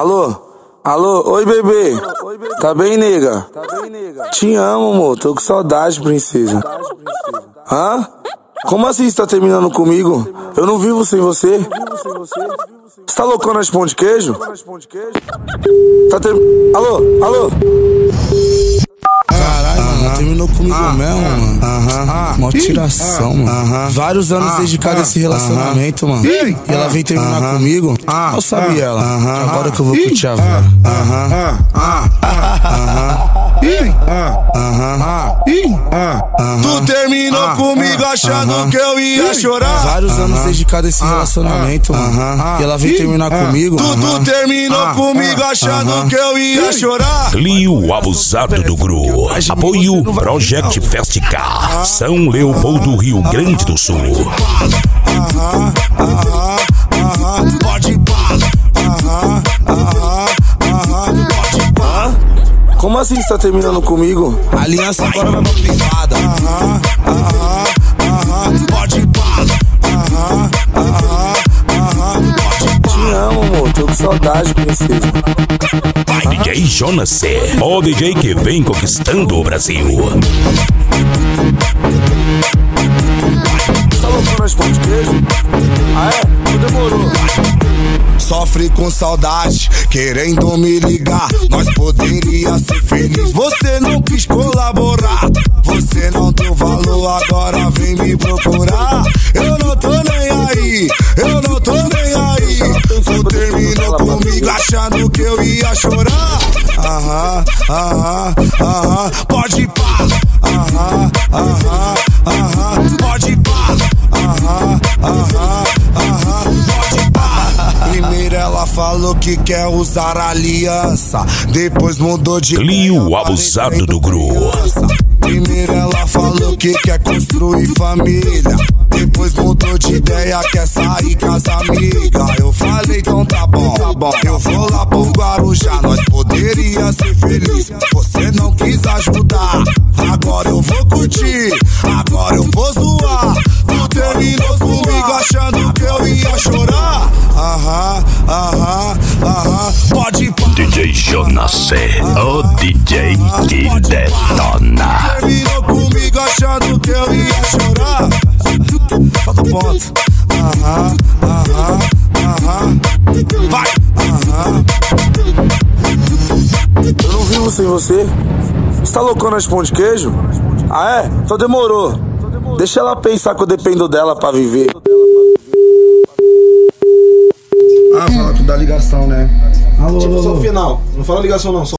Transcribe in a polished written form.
Alô? Alô? Oi, bebê. Tá bem, nega? Te amo, amor. Tô com saudade, princesa. Hã? Como assim você tá terminando comigo? Eu não vivo sem você. Você tá loucona de pão de queijo? Tá Alô? Alô? Caralho, mano, terminou comigo mesmo, mano. Mó tiração, mano. Vários anos dedicado a esse relacionamento, mano. E ela veio terminar comigo. Eu sabia ela. Agora que eu vou curtir a vida. Tu terminou comigo achando que eu ia chorar. Vários anos dedicado a esse relacionamento, mano. E ela veio terminar comigo. Tu terminou comigo achando que eu ia chorar. Clio Abusado do Gru. Apoio Project Festival. São Leopoldo, Rio Grande do Sul. Pode Como assim você tá terminando comigo? A aliança agora vai pra privada. Pode Te amo, amor. Tô com saudade, princesa. Vai DJ Jonas C, o DJ que vem conquistando o Brasil. Tá loucona de pão de queijo? Ah, é? Não demorou. Sofre com saudade, querendo me ligar. Nós poderia ser feliz. Você não quis colaborar. Você não deu valor, agora vem me procurar. Eu não tô nem aí, eu não tô nem aí. Tu terminou comigo achando que eu ia chorar. Pode pá. Pode pá. Pode pá. Primeiro ela falou que quer usar aliança, depois mudou de Clio Abusado do Gru. Primeiro ela falou que quer construir família, depois mudou de ideia, quer sair com as amigas. Eu falei, então tá bom, eu vou lá pro Guarujá. Nós poderia ser feliz, você não quis ajudar. Agora eu vou curtir, agora eu vou zoar. Tu terminou comigo achando que eu ia chorar. Pode pá. DJ Jonas C, o DJ que detona. Terminou comigo achando que eu ia chorar. Falta o ponto. Vai. Eu não vivo sem você. Você tá loucona de pão de queijo? Ah, é? Então demorou. Deixa ela pensar que eu dependo dela pra viver. Fala da ligação, né? Alô, Tipo, só o final. Não fala ligação não, só